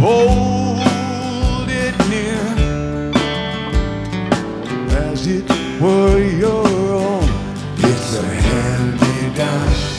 hold it near as it were your own. It's a hand-me-down.